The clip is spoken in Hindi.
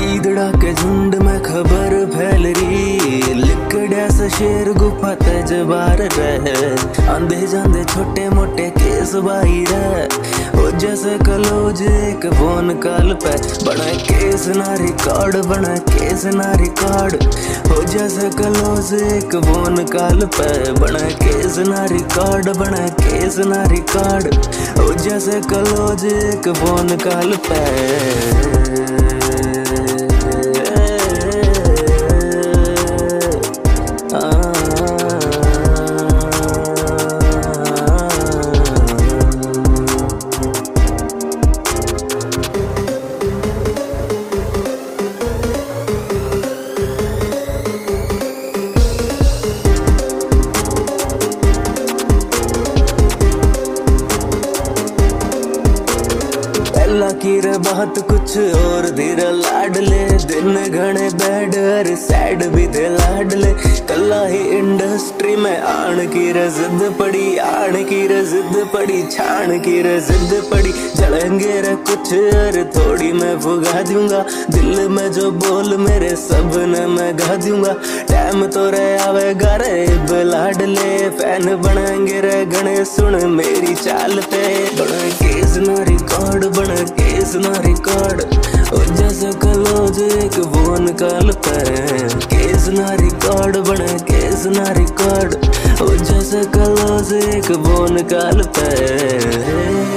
गीदड़ा के झुंड में खबर फैल रही, लिकड़िया से शेर गुफा तेज बार रहे। आंधे जांधे छोटे मोटे केस बाई रहे, ओ जैसे कलोज एक फोन कॉल पे बना केस ना रिकॉर्ड, बना केस ना रिकॉर्ड। हो जैसे कलोज एक फोन कॉल पे बना केस ना रिकॉर्ड, बना केस ना रिकॉर्ड। हो जैसे कलोज एक फोन कॉल पे। पहला की रे बात कुछ और धीरे लाडले, दिन घने बैड और सैड भी थे लाडले। कला ही इंडस्ट्री में आन की रे जिद पड़ी, आन की रे जिद पड़ी, छान की रे जिद पड़ी। जलेंगे रे कुछ और थोड़ी मैं भुगा दूंगा, दिल में जो बोल मेरे सब ने मैं गा दूंगा। टाइम तो रे आवेगा रे लाडले, फैन बनाएंगे रे गणे सुन मेरी चाल पे। बना केस ना रिकॉर्ड, बना केस ना रिकॉर्ड। ओ जैसे कलोज एक फोन कॉल पे, केस ना रिकॉर्ड, बना केस ना रिकॉर्ड। ओ जैसे कलोज एक फोन कॉल पे।